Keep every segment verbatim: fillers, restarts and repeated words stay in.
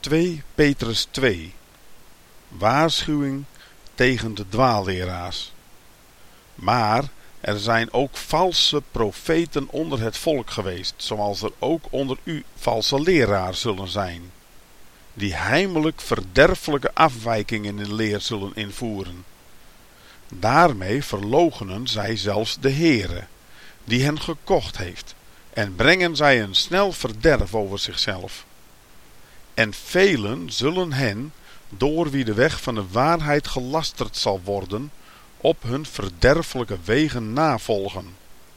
twee Petrus twee. Waarschuwing tegen de dwaalleraars. Maar er zijn ook valse profeten onder het volk geweest, zoals er ook onder u valse leraars zullen zijn, die heimelijk verderfelijke afwijkingen in leer zullen invoeren. Daarmee verloochenen zij zelfs de Heere, die hen gekocht heeft, en brengen zij een snel verderf over zichzelf. En velen zullen hen, door wie de weg van de waarheid gelasterd zal worden, op hun verderfelijke wegen navolgen.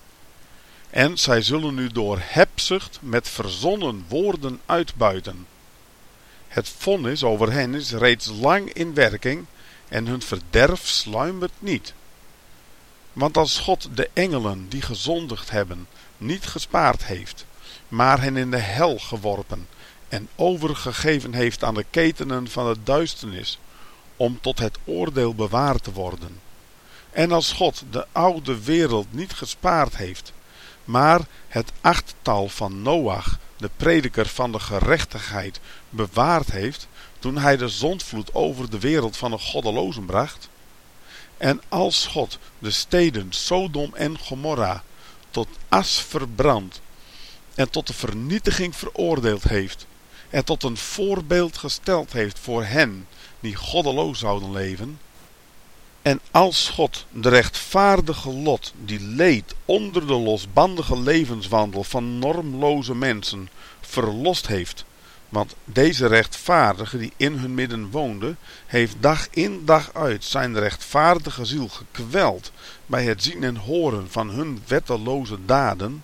En zij zullen u door hebzucht met verzonnen woorden uitbuiten. Het vonnis over hen is reeds lang in werking en hun verderf sluimert niet. Want als God de engelen die gezondigd hebben niet gespaard heeft, maar hen in de hel geworpen en overgegeven heeft aan de ketenen van de duisternis, om tot het oordeel bewaard te worden. En als God de oude wereld niet gespaard heeft, maar het achttal van Noach, de prediker van de gerechtigheid, bewaard heeft, toen hij de zondvloed over de wereld van de goddelozen bracht. En als God de steden Sodom en Gomorra tot as verbrandt en tot de vernietiging veroordeeld heeft en tot een voorbeeld gesteld heeft voor hen die goddeloos zouden leven. En als God de rechtvaardige Lot die leed onder de losbandige levenswandel van normloze mensen verlost heeft, want deze rechtvaardige die in hun midden woonde, heeft dag in dag uit zijn rechtvaardige ziel gekweld bij het zien en horen van hun wetteloze daden,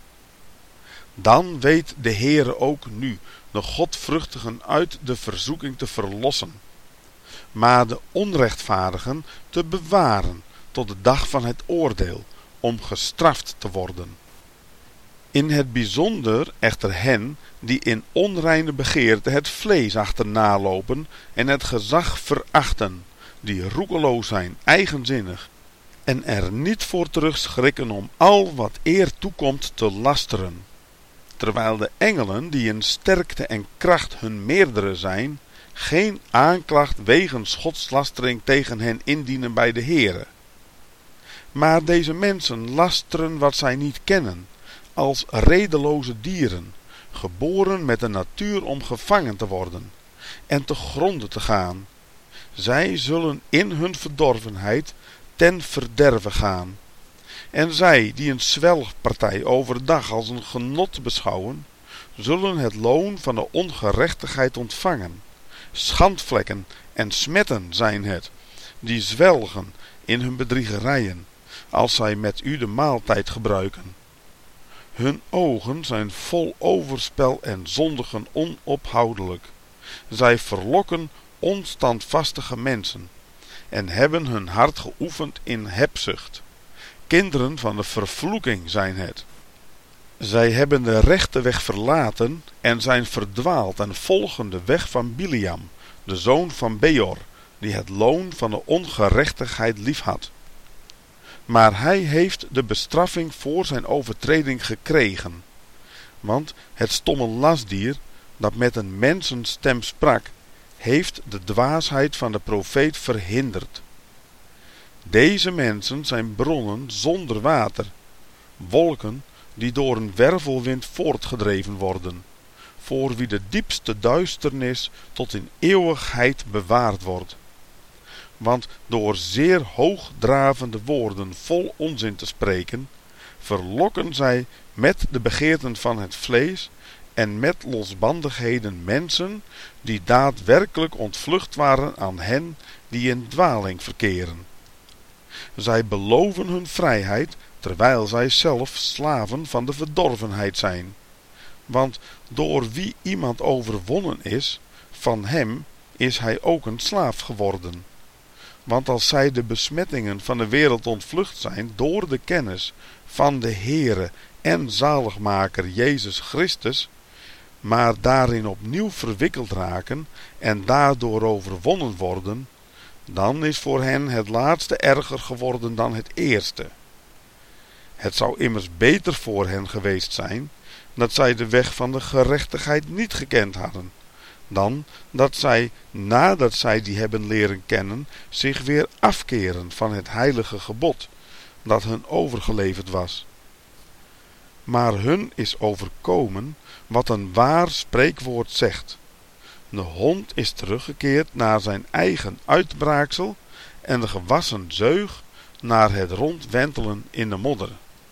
dan weet de Heere ook nu de godvruchtigen uit de verzoeking te verlossen, maar de onrechtvaardigen te bewaren tot de dag van het oordeel, om gestraft te worden. In het bijzonder echter hen die in onreine begeerte het vlees achterna lopen en het gezag verachten, die roekeloos zijn, eigenzinnig, en er niet voor terugschrikken om al wat eer toekomt te lasteren. Terwijl de engelen, die in sterkte en kracht hun meerdere zijn, geen aanklacht wegens godslastering tegen hen indienen bij de Heere. Maar deze mensen lasteren wat zij niet kennen, als redeloze dieren, geboren met de natuur om gevangen te worden en te gronde te gaan. Zij zullen in hun verdorvenheid ten verderve gaan. En zij, die een zwelgpartij overdag als een genot beschouwen, zullen het loon van de ongerechtigheid ontvangen. Schandvlekken en smetten zijn het, die zwelgen in hun bedriegerijen, als zij met u de maaltijd gebruiken. Hun ogen zijn vol overspel en zondigen onophoudelijk. Zij verlokken onstandvastige mensen en hebben hun hart geoefend in hebzucht. Kinderen van de vervloeking zijn het. Zij hebben de rechte weg verlaten en zijn verdwaald en volgen de weg van Biliam, de zoon van Beor, die het loon van de ongerechtigheid liefhad. Maar hij heeft de bestraffing voor zijn overtreding gekregen, want het stomme lastdier, dat met een mensenstem sprak, heeft de dwaasheid van de profeet verhinderd. Deze mensen zijn bronnen zonder water, wolken die door een wervelwind voortgedreven worden, voor wie de diepste duisternis tot in eeuwigheid bewaard wordt. Want door zeer hoogdravende woorden vol onzin te spreken, verlokken zij met de begeerten van het vlees en met losbandigheden mensen die daadwerkelijk ontvlucht waren aan hen die in dwaling verkeren. Zij beloven hun vrijheid, terwijl zij zelf slaven van de verdorvenheid zijn. Want door wie iemand overwonnen is, van hem is hij ook een slaaf geworden. Want als zij de besmettingen van de wereld ontvlucht zijn door de kennis van de Heere en zaligmaker Jezus Christus, maar daarin opnieuw verwikkeld raken en daardoor overwonnen worden, dan is voor hen het laatste erger geworden dan het eerste. Het zou immers beter voor hen geweest zijn dat zij de weg van de gerechtigheid niet gekend hadden, dan dat zij, nadat zij die hebben leren kennen, zich weer afkeren van het heilige gebod, dat hun overgeleverd was. Maar hun is overkomen wat een waar spreekwoord zegt. De hond is teruggekeerd naar zijn eigen uitbraaksel en de gewassen zeug naar het rondwentelen in de modder.